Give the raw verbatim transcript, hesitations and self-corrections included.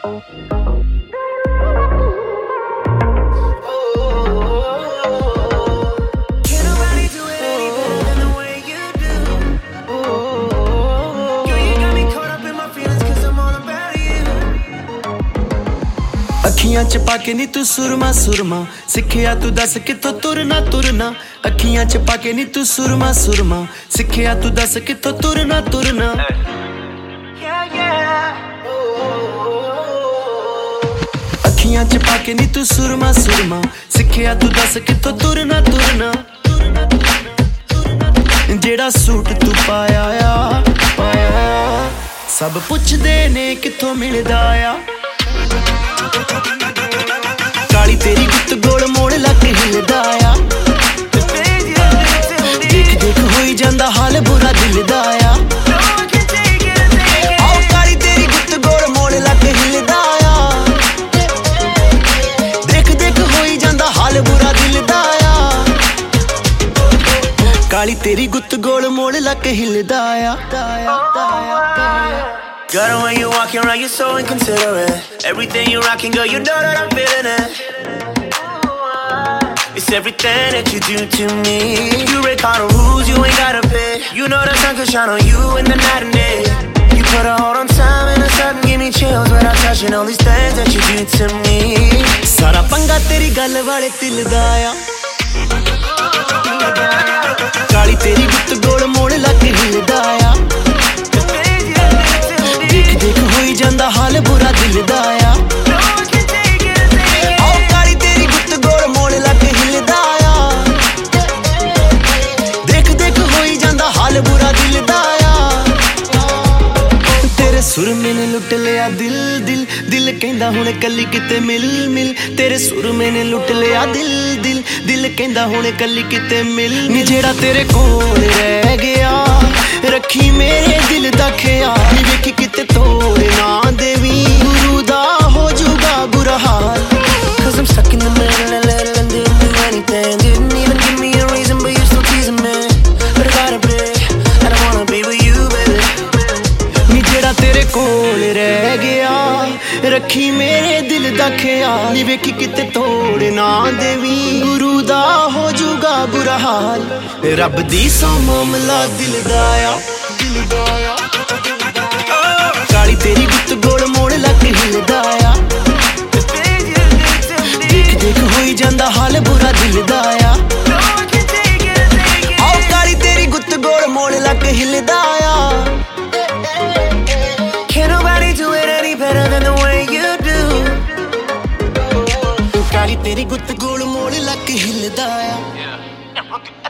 ਅੱਖੀਆਂ ਚ ਪਾ ਕੇ ਨੀ ਤੂੰ ਸੁਰਮਾ ਸੁਰਮਾ ਸਿੱਖਿਆ ਤੂੰ ਦੱਸ ਕਿੱਥੋਂ ਤੁਰਨਾ ਤੁਰਨਾ ਅੱਖੀਆਂ ਚ ਪਾ ਕੇ ਨੀ ਤੂੰ ਸੁਰਮਾ ਸੁਰਮਾ ਸਿੱਖਿਆ ਤੂੰ ਦੱਸ ਕਿੱਥੋਂ ਤੁਰਨਾ ਤੁਰਨਾ ਅੱਖੀਆਂ ਚ ਪਾ ਕੇ ਨੀ ਤੂੰ ਸੁਰਮਾ ਸੁਰਮਾ ਸਿੱਖਿਆ ਤੂੰ ਦੱਸ ਕਿੱਥੋਂ ਤੁਰਨਾ ਤੁਰਨਾ ਜਿਹੜਾ ਸੂਟ ਤੂੰ ਪਾਇਆ ਆ ਪਾਇਆ ਸਭ ਪੁੱਛਦੇ ਨੇ ਕਿੱਥੋਂ ਮਿਲਦਾ ਆ ਕਾਲੀ ਤੇਰੀ ਗੁੱਤ ਗੋਲ ਮੋੜ ਲੱਕ ਹਿਲਦਾ ਆ ਦੇਖ ਦੇਖ ਹੋਈ ਜਾਂਦਾ ਹਾਲ ਬੁਰਾ ਦਿਲ ਦਾ ਆ ਆਓ ਕਾਲੀ ਤੇਰੀ ਗੁੱਤ ਗੋਲ ਮੋੜ ਲੱਕ ਹਿਲਦਾ ਆ ਦੇਖ ਦੇਖ ਹੋਈ ਜਾਂਦਾ ਹਾਲ ਬੁਰਾ ਦਿਲ ਦਾ ਆ ਕਾਲੀ ਤੇਰੀ ਗੁੱਤ ਗੋਲ ਮੋੜ ਲੱਕ ਹਿਲਦਾ ਆ Girl, when you walking around, you're so inconsiderate. Everything you rocking, girl, you know that I'm feeling it. It's everything that you do to me. You break all the rules, you ain't gotta pay. You know the sun could shine on you in the night and day. You put a hold on time and a sudden give me chills when I'm touching all these things that you do to me. Sara panga teri gal wale dil da aa Kaali teri gut gol mode lag hilda aa ਦੇਖ ਦੇਖ ਹੋਈ ਜਾਂਦਾ ਹਾਲ ਬੁਰਾ ਦਿਲ ਦਾ ਆ ਆਓ ਕਾਲੀ ਤੇਰੀ ਗੁੱਤ ਗੋਲ ਮੋੜ ਲੱਕ ਹਿਲਦਾ ਆ ਦੇਖ ਦੇਖ ਹੋਈ ਜਾਂਦਾ ਹਾਲ ਬੁਰਾ ਦਿਲ ਦਾ ਆ ਤੇਰੇ ਸੁਰਮੇ ਨੇ ਲੁੱਟ ਲਿਆ ਦਿਲ ਦਿਲ ਦਿਲ ਕਹਿੰਦਾ ਹੁਣ ਕੱਲੀ ਕਿਤੇ ਮਿਲ ਮਿਲ ਤੇਰੇ ਸੁਰਮੇ ਨੇ ਲੁੱਟ ਲਿਆ ਦਿਲ ਦਿਲ ਦਿਲ ਕਹਿੰਦਾ ਹੁਣ ਕੱਲੀ ਕਿਤੇ ਮਿਲ ਨੀ ਜਿਹੜਾ ਤੇਰੇ ਕੋਲ ਰਹਿ ਗਿਆ ਰੱਖੀ ਮੇਰੇ ਦਿਲ ਦਾ ਖਿਆਲ ਨੀ ਵੇਖੀ ਕਿਤੇ ਤੋੜ ਨਾ ਦੇਵੀ ਗੁਰੂ ਦਾ ਹੋ ਜੂਗਾ ਬੁਰਾ ਹਾਲ Cause I'm stuck in the middle and little and didn't do anything Didn't even give me a reason but you're still teasing me But I gotta break, I don't wanna be with you baby ਨੀ ਜਿਹੜਾ ਤੇਰੇ ਕੋਲ ਰਹਿ ਗਿਆ ਰੱਖੀ ਮੇਰੇ ਦਿਲ ਦਾ ਖਿਆਲ ਨੀ ਵੇਖੀ ਕਿਤੇ ਤੋੜ ਨਾ ਦੇਵੀ ਗੁਰੂ ਦਾ ਹੋ ਜੂਗਾ ਬੁਰਾ ਹਾਲ ਰੱਬ ਦੀ ਸੌ ਮਾਮਲਾ ਦਿਲ ਦਾ ਆ ਦਿਲ ਦਾ ਆ ਕਾਲੀ ਤੇਰੀ ਗੁੱਤ ਗੋਲ ਮੋੜ ਲੱਕ ਹਿਲਦਾ ਆ ਦੇਖ ਦੇਖ ਹੋਈ ਜਾਂਦਾ ਹਾਲ ਬੁਰਾ ਦਿਲ ਦਾ ਆ ਆਓ ਕਾਲੀ ਤੇਰੀ ਗੁੱਤ ਗੋਲ ਮੋੜ ਲੱਕ ਹਿਲਦਾ ਆ Can't nobody do it any better than the way you do ਕਾਲੀ ਤੇਰੀ ਗੁੱਤ ਗੋਲ ਮੋੜ ਲੱਕ ਹਿਲਦਾ ਆ